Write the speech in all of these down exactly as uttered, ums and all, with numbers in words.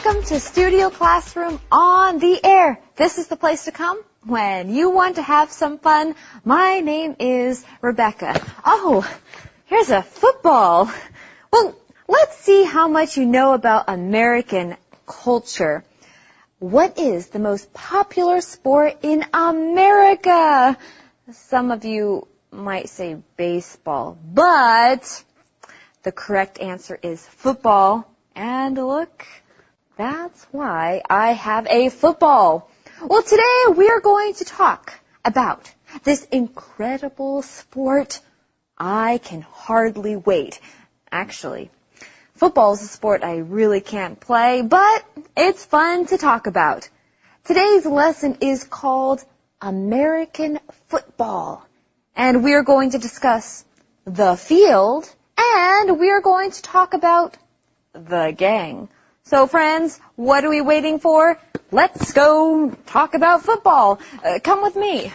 Welcome to Studio Classroom on the Air. This is the place to come when you want to have some fun. My name is Rebecca. Oh, here's a football. Well, let's see how much you know about American culture. What is the most popular sport in America? Some of you might say baseball, but the correct answer is football. And look, that's why I have a football. Well, today we are going to talk about this incredible sport. I can hardly wait. Actually, football is a sport I really can't play, but it's fun to talk about. Today's lesson is called American football. And we are going to discuss the field, and we are going to talk about the gang. So friends, what are we waiting for? Let's go talk about football. Uh, come with me.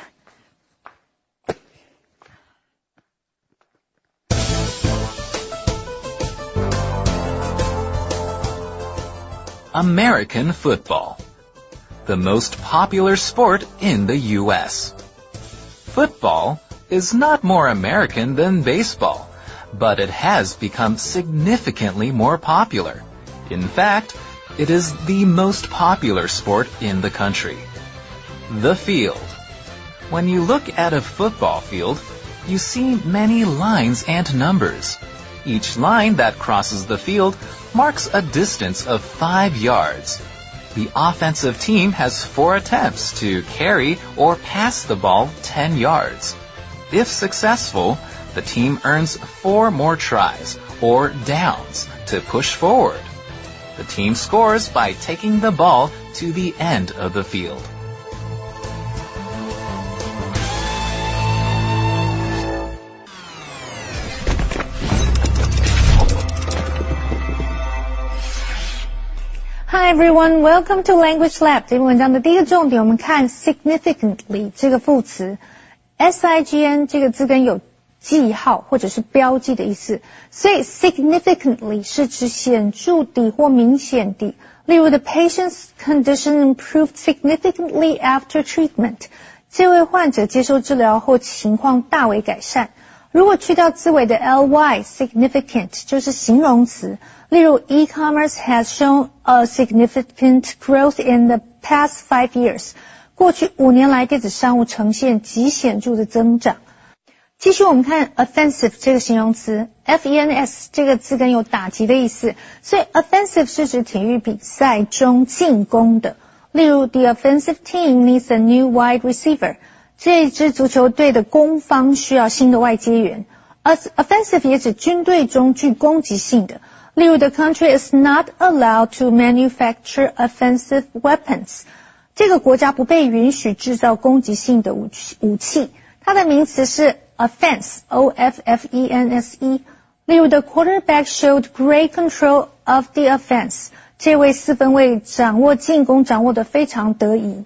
American football, the most popular sport in the U S Football is not more American than baseball, but it has become significantly more popular. In fact, it is the most popular sport in the country. The field. When you look at a football field, you see many lines and numbers. Each line that crosses the field marks a distance of five yards. The offensive team has four attempts to carry or pass the ball ten yards. If successful, the team earns four more tries or downs to push forward. The team scores by taking the ball to the end of the field. Hi everyone, welcome to Language Lab. 这篇文章的第一个重点，我们看 significantly 这个副词。S I G N 这个字根有记号或者是标记的意思，所以 significantly 是指显著地或明显地。例如 the patient's condition improved significantly after treatment. 这位患者接受治疗后情况大为改善。如果去掉字尾的 ly, significant 就是形容词。例如 e-commerce has shown a significant growth in the past five years. 过去五年来电子商务呈现极显著的增长。继续我们看 offensive 这个形容词 F E N S 这个字根有打击的意思，所以 offensive 是指体育比赛中进攻的。例如 the offensive team needs a new wide receiver. 这支足球队的攻方需要新的外接员。而 offensive 也指军队中具攻击性的。例如 the country is not allowed to manufacture offensive weapons. 这个国家不被允许制造攻击性的武器。它的名词是 offense, O F F E N S E. 例如 the quarterback showed great control of the offense. 这位四分卫掌握进攻掌握得非常得宜。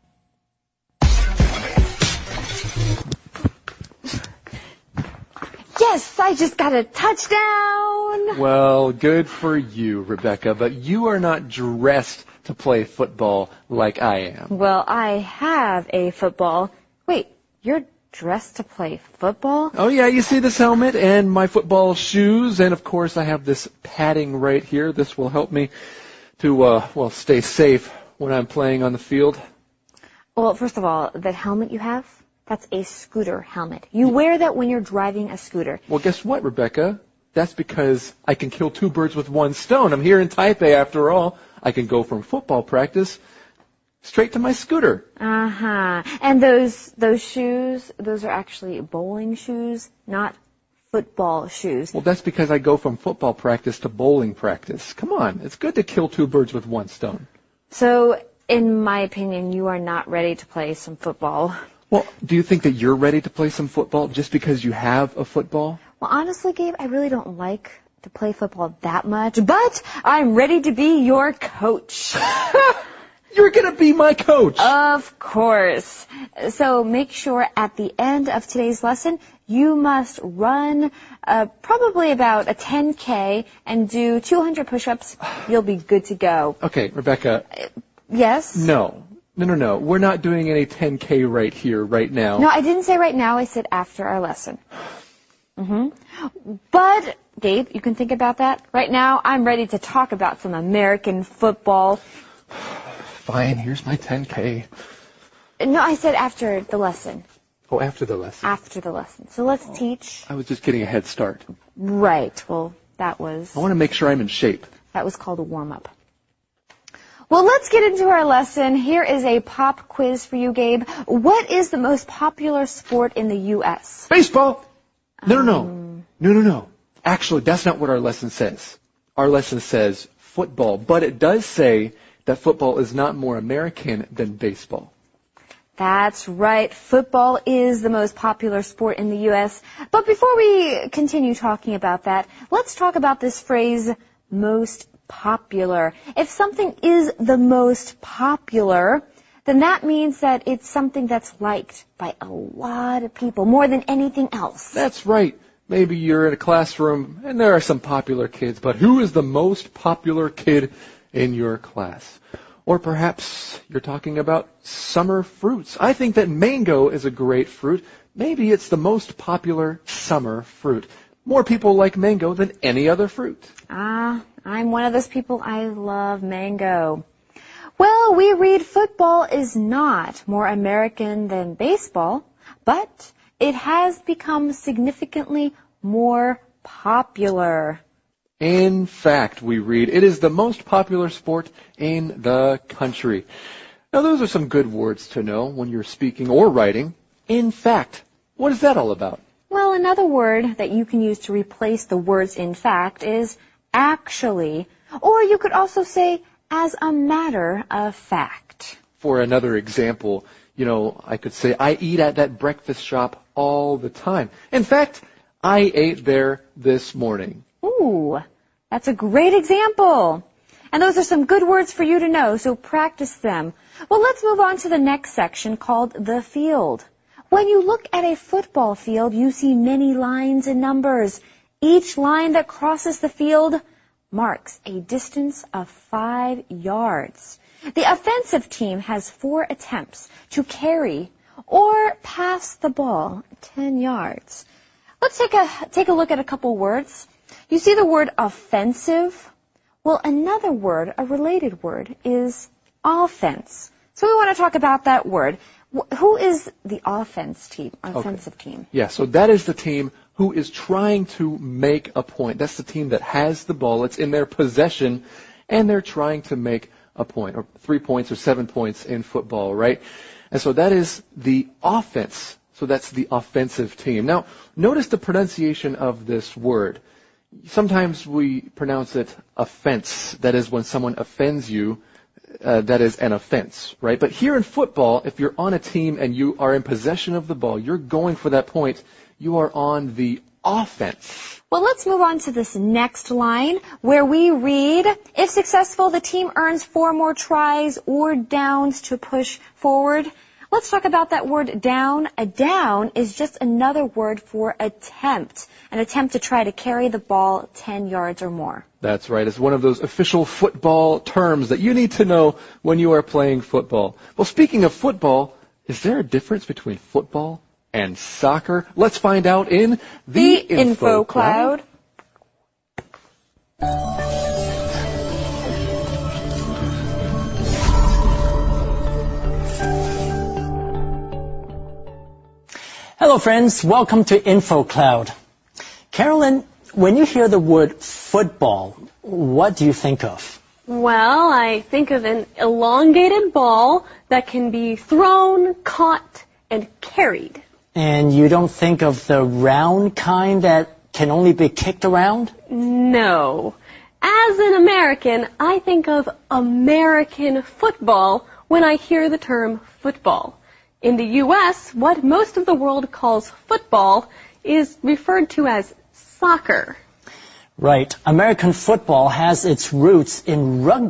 Yes, I just got a touchdown. Well, good for you, Rebecca, but you are not dressed to play football like I am. Well, I have a football. Wait, you're dressed to play football? Oh yeah, you see this helmet and my football shoes, and of course I have this padding right here. This will help me to, uh, well, stay safe when I'm playing on the field. Well, first of all, that helmet you have, that's a scooter helmet. You wear that when you're driving a scooter. Well, guess what, Rebecca? That's because I can kill two birds with one stone. I'm here in Taipei after all. I can go from football practice straight to my scooter. Uh-huh. And those those shoes, those are actually bowling shoes, not football shoes. Well, that's because I go from football practice to bowling practice. Come on, it's good to kill two birds with one stone. So, in my opinion, you are not ready to play some football. Well, do you think that you're ready to play some football just because you have a football? Well, honestly, Gabe, I really don't like to play football that much, but I'm ready to be your coach. You're going to be my coach. Of course. So make sure at the end of today's lesson, you must run uh, probably about a ten K and do two hundred push-ups. You'll be good to go. Okay, Rebecca. Uh, yes? No. No, no, no. We're not doing any ten K right here, right now. No, I didn't say right now. I said after our lesson. Mm-hmm. But, Gabe, you can think about that. Right now, I'm ready to talk about some American football. Fine, here's my ten K. No, I said after the lesson. Oh, after the lesson. After the lesson. So let's oh, teach. I was just getting a head start. Right. Well, that was... I want to make sure I'm in shape. That was called a warm-up. Well, let's get into our lesson. Here is a pop quiz for you, Gabe. What is the most popular sport in the U S? Baseball! No, no, no. Um, no, no, no. Actually, that's not what our lesson says. Our lesson says football. But it does say that football is not more American than baseball. That's right. Football is the most popular sport in the U S. But before we continue talking about that, let's talk about this phrase, most popular. If something is the most popular, then that means that it's something that's liked by a lot of people, more than anything else. That's right. Maybe you're in a classroom and there are some popular kids, but who is the most popular kid in your class? Or perhaps you're talking about summer fruits. I think that mango is a great fruit. Maybe it's the most popular summer fruit. More people like mango than any other fruit. Ah, I'm one of those people. I love mango. Well, we read football is not more American than baseball, but it has become significantly more popular. In fact, we read, it is the most popular sport in the country. Now, those are some good words to know when you're speaking or writing. In fact, what is that all about? Well, another word that you can use to replace the words in fact is actually, or you could also say as a matter of fact. For another example, you know, I could say, I eat at that breakfast shop all the time. In fact, I ate there this morning. Ooh, that's a great example. And those are some good words for you to know, so practice them. Well, let's move on to the next section called the field. When you look at a football field, you see many lines and numbers. Each line that crosses the field marks a distance of five yards. The offensive team has four attempts to carry or pass the ball ten yards. Let's take a, take a look at a couple words. You see the word offensive? Well, another word, a related word, is offense. So we want to talk about that word. Who is the offense team, offensive okay. team? Yeah, so that is the team who is trying to make a point. That's the team that has the ball. It's in their possession, and they're trying to make a point, or three points or seven points in football, right? And so that is the offense. So that's the offensive team. Now, notice the pronunciation of this word. Sometimes we pronounce it offense. That is when someone offends you. Uh, that is an offense, right? But here in football, if you're on a team and you are in possession of the ball, you're going for that point, you are on the offense. Well, let's move on to this next line where we read, if successful, the team earns four more tries or downs to push forward. Let's talk about that word down. A down is just another word for attempt, an attempt to try to carry the ball ten yards or more. That's right. It's one of those official football terms that you need to know when you are playing football. Well, speaking of football, is there a difference between football and soccer? Let's find out in the, the Info, Info Cloud. Hello friends, welcome to Info Cloud. Carolyn, when you hear the word football, what do you think of? Well, I think of an elongated ball that can be thrown, caught, and carried. And you don't think of the round kind that can only be kicked around? No. As an American, I think of American football when I hear the term football. In the U S, what most of the world calls football is referred to as soccer. Right. American football has its roots in rugby,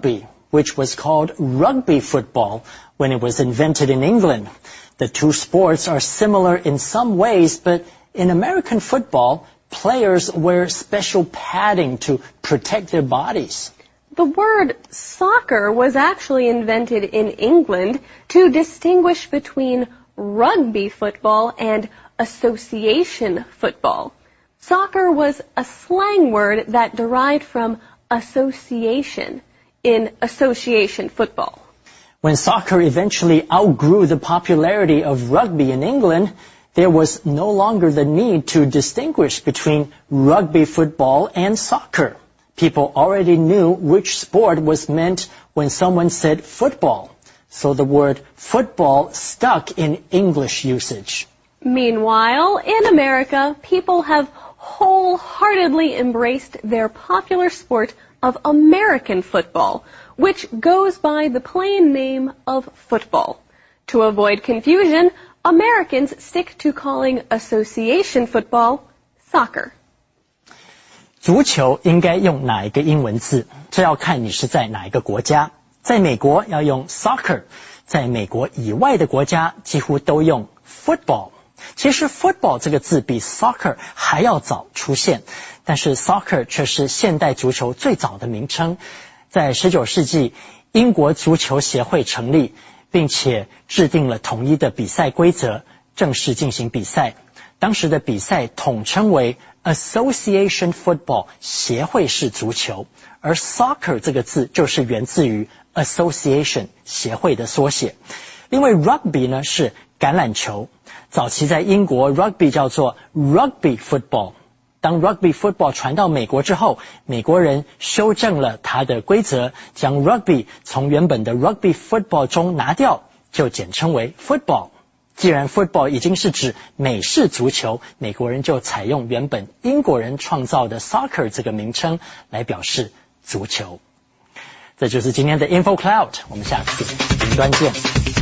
which was called rugby football when it was invented in England. The two sports are similar in some ways, but in American football, players wear special padding to protect their bodies. The word soccer was actually invented in England to distinguish between rugby football and association football. Soccer was a slang word that derived from association in association football. When soccer eventually outgrew the popularity of rugby in England, there was no longer the need to distinguish between rugby football and soccer. People already knew which sport was meant when someone said football. So the word football stuck in English usage. Meanwhile, in America, people have wholeheartedly embraced their popular sport of American football, which goes by the plain name of football. To avoid confusion, Americans stick to calling association football soccer. 足球应该用哪一个英文字？这要看你是在哪一个国家。在美国要用 soccer， 在美国以外的国家几乎都用 football。其实 football 这个字比 soccer 还要早出现，但是 soccer 却是现代足球最早的名称。在十九世纪，英国足球协会成立，并且制定了统一的比赛规则，正式进行比赛。当时的比赛统称为 Association Football 协会式足球，而 soccer 这个字就是源自于 Association 协会的缩写。因为 rugby 呢是橄榄球，早期在英国 rugby 叫做 rugby football。当 rugby football 传到美国之后，美国人修正了它的规则，将 rugby 从原本的 rugby football 中拿掉，就简称为 football。既然 football 已经是指美式足球，美国人就采用原本英国人创造的 soccer 这个名称来表示足球。这就是今天的 Info Cloud， 我们下次云端见。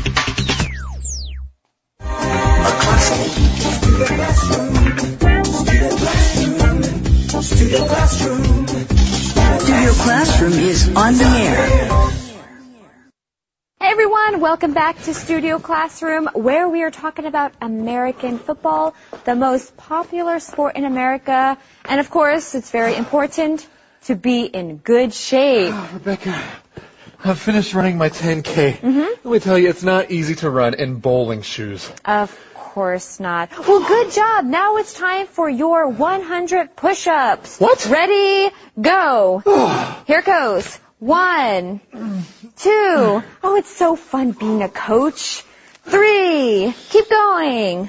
Studio Classroom. Studio Classroom is on the air. Hey everyone, welcome back to Studio Classroom, where we are talking about American football, the most popular sport in America. And of course, it's very important to be in good shape. Oh, Rebecca, I've finished running my ten K. Mm-hmm. Let me tell you, it's not easy to run in bowling shoes. Of course not. Well, good job. Now it's time for your one hundred push-ups. What? Ready, go. Here goes. One, two. Oh, it's so fun being a coach. Three. Keep going.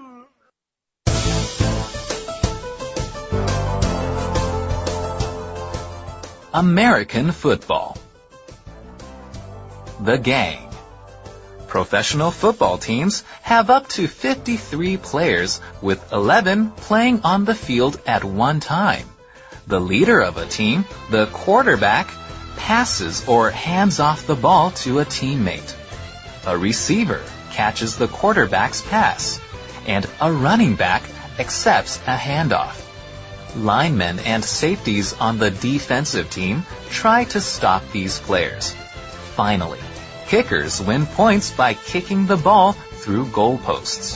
American football. The gang. Professional football teams have up to fifty-three players, with eleven playing on the field at one time. The leader of a team, the quarterback, passes or hands off the ball to a teammate. A receiver catches the quarterback's pass, and a running back accepts a handoff. Linemen and safeties on the defensive team try to stop these players. Finally, kickers win points by kicking the ball through goalposts.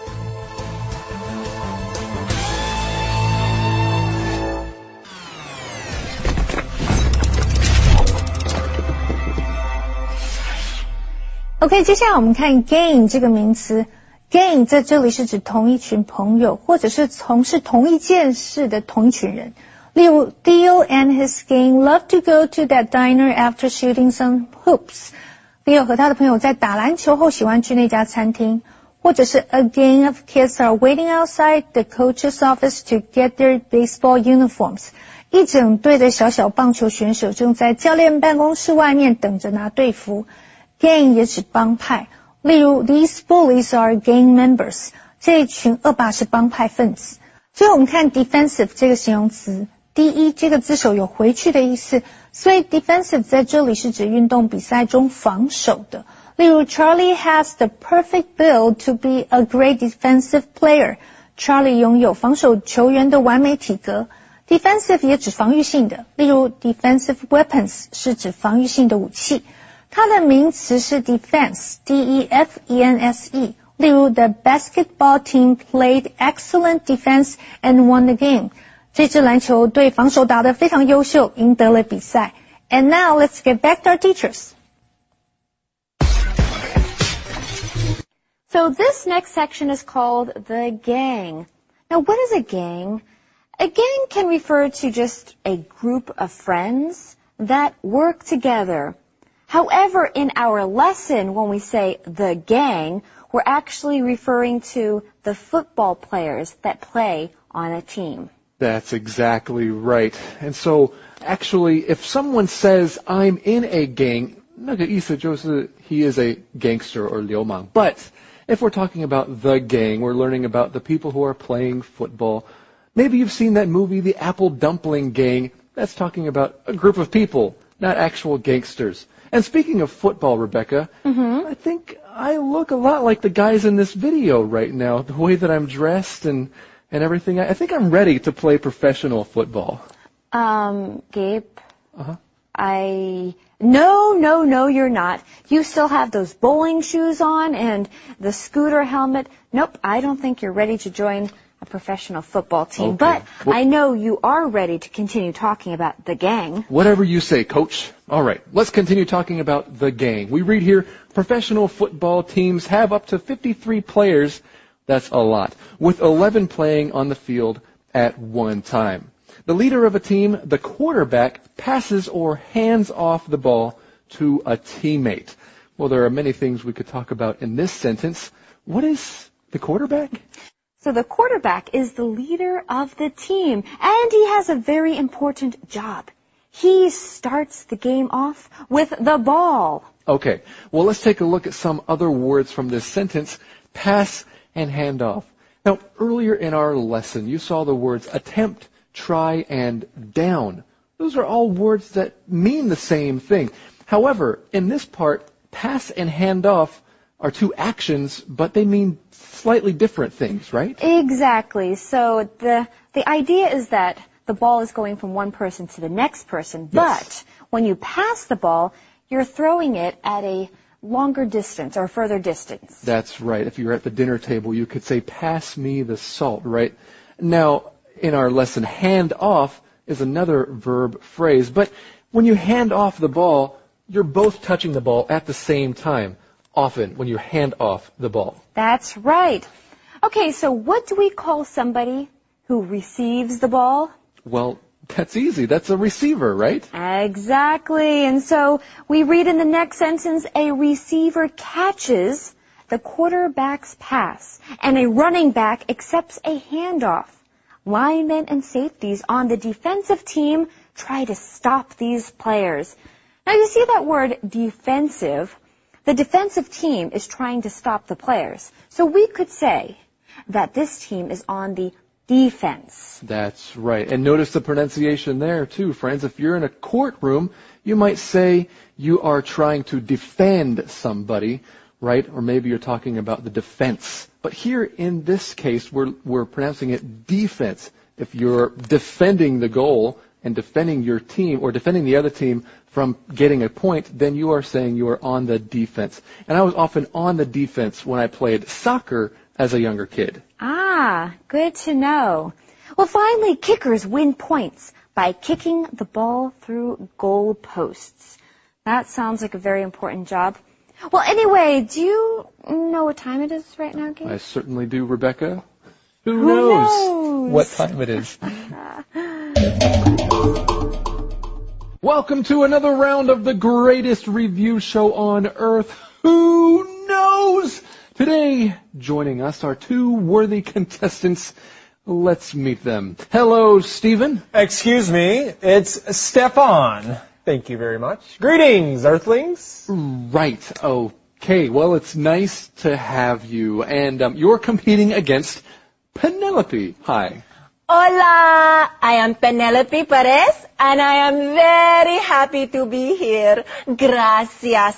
OK， 接下来我们看 gang 这个名词。gang 在这里是指同一群朋友，或者是从事同一件事的同一群人。例如 Theo and his gang love to go to that diner after shooting some hoops. Theo 和他的朋友在打篮球后喜欢去那家餐厅。或者是 A gang of kids are waiting outside the coach's office to get their baseball uniforms. 一整队的小小棒球选手正在教练办公室外面等着拿队服。gang 也指帮派，例如 These bullies are gang members. 这一群恶霸是帮派分子。最后我们看 defensive 这个形容词，第一这个字首有回去的意思，所以 defensive 在这里是指运动比赛中防守的。例如 Charlie has the perfect build to be a great defensive player. Charlie 拥有防守球员的完美体格。 defensive 也指防御性的，例如 defensive weapons 是指防御性的武器，它的名词是 defense D E F E N S E， 例如 the basketball team played excellent defense and won the game， 这支篮球队防守打得非常优秀，赢得了比赛。 And now let's get back to our teachers. So this next section is called the gang. Now, what is a gang? A gang can refer to just a group of friends that work together. However, in our lesson, when we say the gang, we're actually referring to the football players that play on a team. That's exactly right. And so, actually, if someone says, I'm in a gang, 那个意思就是 he is a gangster or 流氓. But if we're talking about the gang, we're learning about the people who are playing football. Maybe you've seen that movie, The Apple Dumpling Gang. That's talking about a group of people, not actual gangsters. And speaking of football, Rebecca, mm-hmm. I think I look a lot like the guys in this video right now, the way that I'm dressed and, and everything. I, I think I'm ready to play professional football. Um, Gabe, uh-huh. I... No, no, no, you're not. You still have those bowling shoes on and the scooter helmet. Nope, I don't think you're ready to join a professional football team. Okay. But well, I know you are ready to continue talking about the gang. Whatever you say, Coach. All right, let's continue talking about the gang. We read here, professional football teams have up to fifty-three players. That's a lot, with eleven playing on the field at one time. The leader of a team, the quarterback, passes or hands off the ball to a teammate. Well, there are many things we could talk about in this sentence. What is the quarterback? So the quarterback is the leader of the team, and he has a very important job. He starts the game off with the ball. Okay, well, let's take a look at some other words from this sentence, pass and hand off. Now, earlier in our lesson, you saw the words attempt, try, and down. Those are all words that mean the same thing. However, in this part, pass and hand off are two actions, but they mean slightly different things, right? Exactly. So the the idea is that the ball is going from one person to the next person, yes. But when you pass the ball, you're throwing it at a longer distance or further distance. That's right. If you're at the dinner table, you could say, pass me the salt, right? Now, in our lesson, hand off is another verb phrase. But when you hand off the ball, you're both touching the ball at the same time, often when you hand off the ball. That's right. Okay, so what do we call somebody who receives the ball? Well, that's easy. That's a receiver, right? Exactly. And so we read in the next sentence, a receiver catches the quarterback's pass, and a running back accepts a handoff. Linemen and safeties on the defensive team try to stop these players. Now you see that word defensive. The defensive team is trying to stop the players. So we could say that this team is on the defense. That's right. And notice the pronunciation there too, friends. If you're in a courtroom, you might say you are trying to defend somebody, right? Or maybe you're talking about the defense. But here in this case, we're, we're pronouncing it defense. If you're defending the goal and defending your team or defending the other team from getting a point, then you are saying you are on the defense. And I was often on the defense when I played soccer as a younger kid. Ah, good to know. Well, finally, kickers win points by kicking the ball through goal posts. That sounds like a very important job. Well, anyway, do you know what time it is right now, Gabe? I certainly do, Rebecca. Who, Who knows, knows what time it is? Welcome to another round of the greatest review show on earth. Who knows? Today, joining us are two worthy contestants. Let's meet them. Hello, Stephen. Excuse me, it's Stefan. Thank you very much. Greetings, Earthlings. Right. Okay. Well, it's nice to have you. And um, you're competing against Penelope. Hi. Hola, I am Penelope Perez, and I am very happy to be here. Gracias.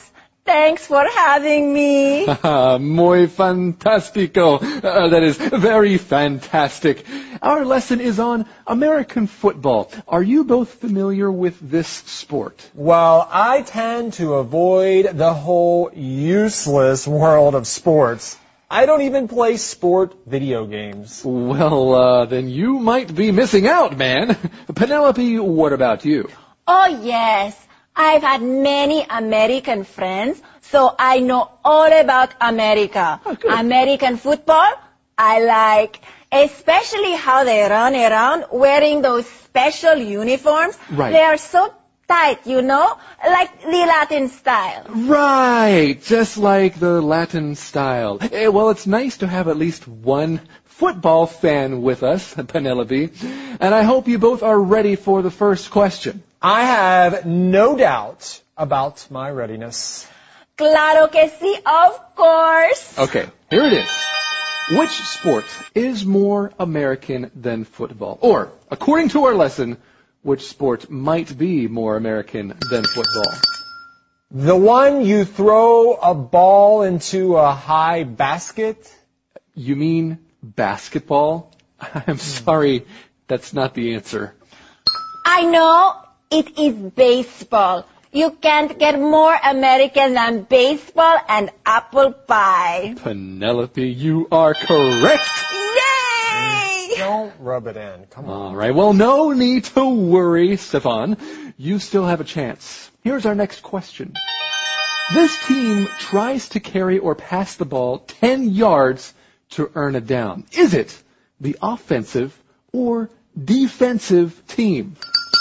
Thanks for having me. Muy fantastico. Uh, that is very fantastic. Our lesson is on American football. Are you both familiar with this sport? Well, I tend to avoid the whole useless world of sports. I don't even play sport video games. Well, uh, then you might be missing out, man. Penelope, what about you? Oh, yes. I've had many American friends, so I know all about America. Oh, good. American football, I like, especially how they run around wearing those special uniforms. Right. They are so tight, you know, like the Latin style. Right, just like the Latin style. Eh, well, it's nice to have at least one football fan with us, Penelope. And I hope you both are ready for the first question. I have no doubt about my readiness. Claro que sí, of course. Okay, here it is. Which sport is more American than football? Or, according to our lesson, which sport might be more American than football? The one you throw a ball into a high basket? You mean basketball? I'm sorry, that's not the answer. I know, it is baseball. You can't get more American than baseball and apple pie. Penelope, you are correct. Yay! Don't rub it in. Come on. All right, well, no need to worry, Stefan. You still have a chance. Here's our next question. This team tries to carry or pass the ball ten yards to earn a down. Is it the offensive or defensive team?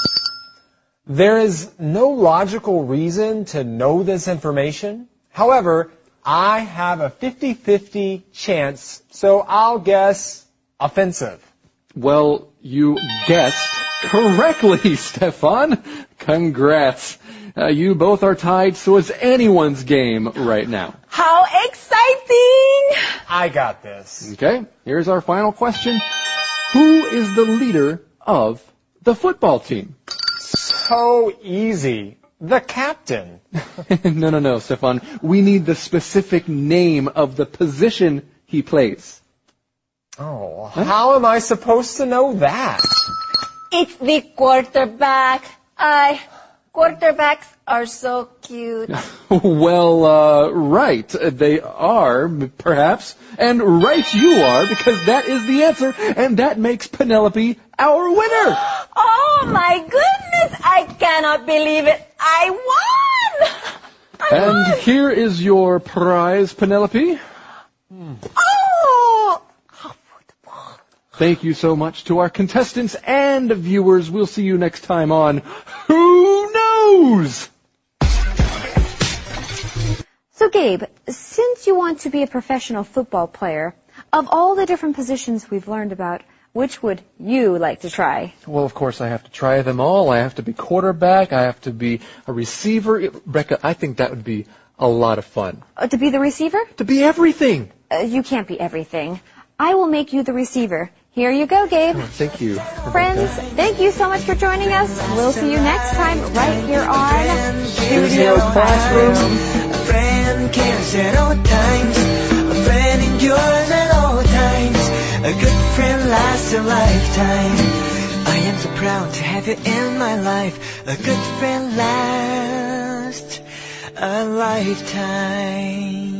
There is no logical reason to know this information. However, I have a fifty-fifty chance, so I'll guess offensive. Well, you guessed correctly, Stefan. Congrats. Uh, you both are tied, so it's anyone's game right now. How exciting! I got this. Okay, here's our final question. Who is the leader of the football team? So easy. The captain. no, no, no, Stefan. We need the specific name of the position he plays. Oh, how am I supposed to know that? It's the quarterback. I, quarterbacks are so cute. Well, uh, right. They are, perhaps. And right you are, because that is the answer, and that makes Penelope our winner. Oh my goodness, I cannot believe it. I won! I and won. Here is your prize, Penelope. Oh! Thank you so much to our contestants and viewers. We'll see you next time on Who Knows? So Gabe, since you want to be a professional football player, of all the different positions we've learned about, which would you like to try? Well, of course, I have to try them all. I have to be quarterback. I have to be a receiver. Becca, I think that would be a lot of fun. Uh, to be the receiver? To be everything. Uh, you can't be everything. I will make you the receiver. Here you go, Gabe. Oh, thank you. Friends, Rebecca. thank you so much for joining us. We'll see you next time right here on Studio Classroom. A friend cares at all times. A friend endures at all times. A good friend lasts a lifetime. I am so proud to have you in my life. A good friend lasts a lifetime.